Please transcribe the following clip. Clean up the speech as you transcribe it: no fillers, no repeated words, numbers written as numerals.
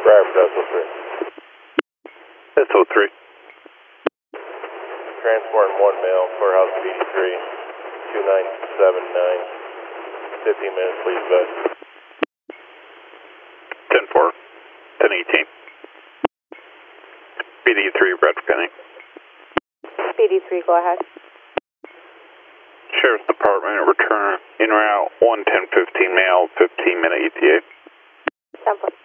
Bradford, SO3. SO3. Transporting one male, Courthouse BD3, 2979. 15 minutes, please, bud. 10-4, 10-18. BD3, Bradford County. BD3, go ahead. Sheriff's Department, return in route 11015 male, 15-minute ETA. 10-4.